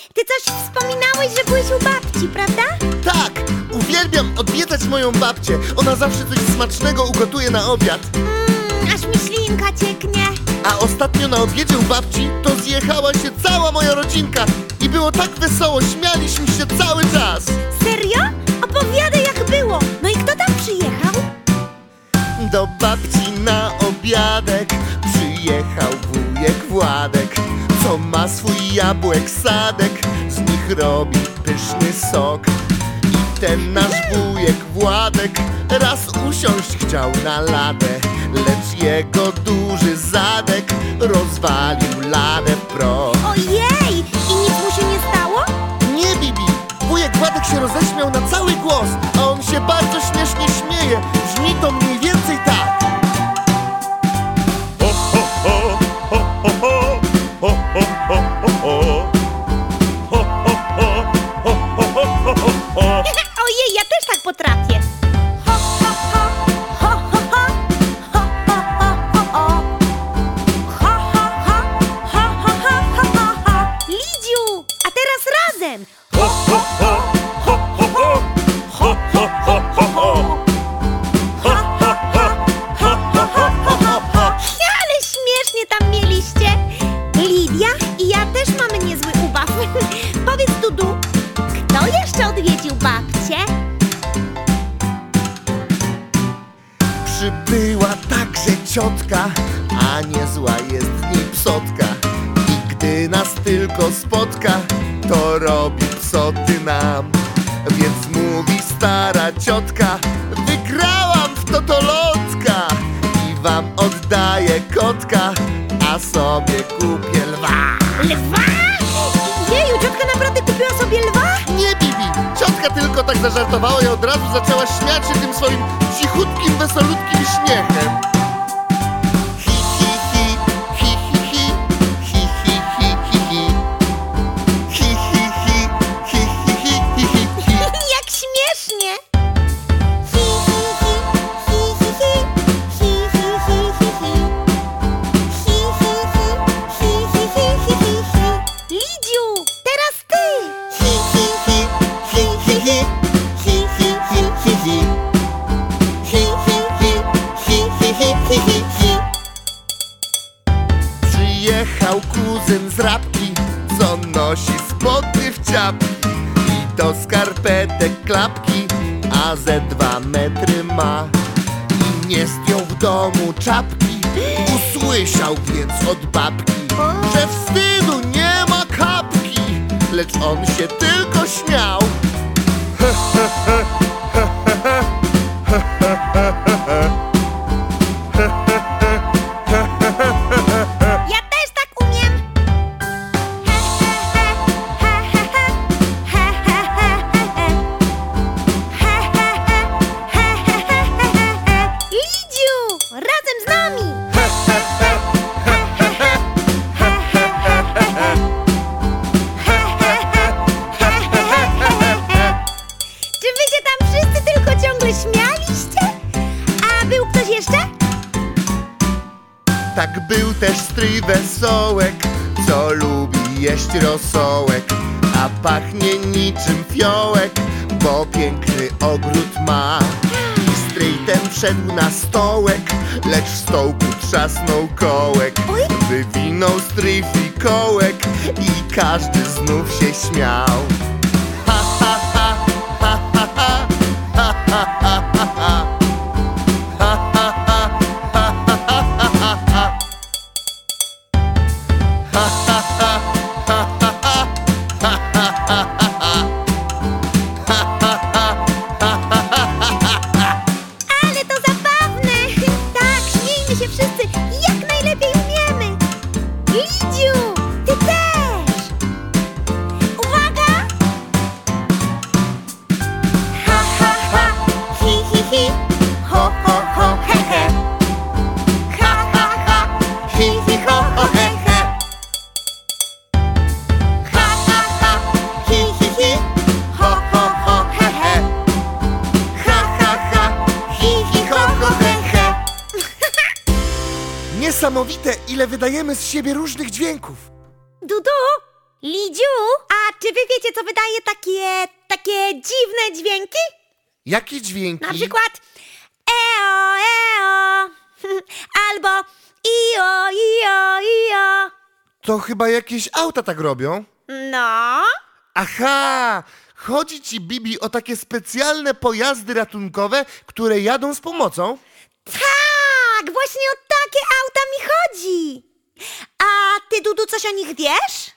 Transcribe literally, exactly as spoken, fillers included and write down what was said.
ty coś wspominałeś, że byłeś u babci, prawda? Tak, uwielbiam odwiedzać moją babcię. Ona zawsze coś smacznego ugotuje na obiad. Mmm, aż mi ślinka cieknie. A ostatnio na obiedzie u babci to zjechała się cała moja rodzinka. I było tak wesoło, śmialiśmy się cały czas. Serio? Opowiadaj, jak było. No i kto tam przyjechał? Do babci na obiadek przyjechał wujek Władek, co ma swój jabłek sadek, z nich robi pyszny sok. I ten nasz wujek Władek raz usiąść chciał na ladę, lecz jego duży zadek rozwalił ladę w proch. Ojej! I nic mu się nie stało? Nie, Bibi! Wujek Władek się roześmiał na cały głos, a on się bardzo śmiesznie śmieje. Brzmi to mniej więcej tak. Ojej, ja też tak potrafię. Ho, ho, ho, ho, ho, ho, ho, ho, ho, ho. Ho, ho, ho, ho, ho, ho, ho, ho. Lidziu, a teraz razem. Ho, ho, ho, ho, ho, ho. Ho, ho, ho, ho, ho. Ho, ho, ho, ho, ho, ho, ho, ho. Ale śmiesznie tam mieliście. Lidia i ja też mamy niezły ubaw. Powiedz, Dudu, kto jeszcze odwiedził babcię? Przybyła także ciotka, a niezła jest w niej psotka. I gdy nas tylko spotka, to robi psoty nam. Więc mówi stara ciotka: wygrałam w totolotka i wam oddaję kotka, a sobie kupię lwa. Lwa? Jeju, ciotka naprawdę kupiła sobie lwa? Nie, Bibi! Ciotka tylko tak zażartowała i od razu zaczęła śmiać się tym swoim cichutkim, wesolutkim śmiechem. Hi, hi, hi, hi, hi, hi, hi, hi, hi, hi, hi. Hi, hi, hi, hi, hi, hi, hi, hi, hi. Jak śmiesznie! Hi, hi, hi, hi, hi, hi, hi, hi, hi, hi, hi. Hi, hi, hi, hi, hi, hi, hi, hi, hi. Lidziu, teraz ty! Hi, hi, hi, hi, hi, hi, hi, hi, hi, hi, hi. Hi, hi, hi, hi, hi, hi, hi, hi, hi. Przyjechał kuzyn z Rabki, co nosi spodnie w ciapki i do skarpetek klapki, a ze dwa metry ma. I nie zdjął w domu czapki, usłyszał więc od babki, że wstydu nie ma kapki, lecz on się tylko śmiał. Ja też tak umiem! He, he, he, he, he, he, he, he, he. He, he, he, he, he, he, he, he. Lidziu, razem z nami! He, he, he, he, he, he, he, he, he, he. He, he, he, he, he, he, he, he. Czy wy się tam wszyscy tylko ciągle śmialiście? A był ktoś jeszcze? Tak był też stryj Wesołek, co lubi jeść rosołek, a pachnie niczym fiołek, bo piękny ogród ma. I stryj ten wszedł na stołek, lecz w stołku trzasnął kołek. Oj. Wywinął stryj fikołek i każdy znów się śmiał. Ha, ha, ha, ha, ha, ha, ha, ha, ha, ha, ha. Ha, ha, ha, ha, ha, ha, ha, ha. Ha, ha, ha, ha, ha, ha, ha, ha, ha, ha. Ha, ha, ha, ha, ha, ha, ha. Ale to zabawne! Tak, śmiejmy się wszyscy jak najlepiej umiemy! Lidziu, ty też! Uwaga! Ha, ha, ha, hi, hi, hi, ho, ho, ho, he, he. Ha, ha, ha, hi, hi, ho, ho, he, he. Ha, ha, ha, hi, hi, hi, ho, ho, ho, he, he. Ha, ha, ha, hi, hi, ho, ho, he, he. Niesamowite, ile wydajemy z siebie różnych dźwięków. Dudu, Lidziu, a czy wy wiecie, co wydaje takie, takie dziwne dźwięki? Jakie dźwięki? Na przykład eo, eo, albo io, io, io. To chyba jakieś auta tak robią. No, Aha! Chodzi ci, Bibi, o takie specjalne pojazdy ratunkowe, które jadą z pomocą? tak, właśnie o takie auta mi chodzi. A ty, Dudu, coś o nich wiesz?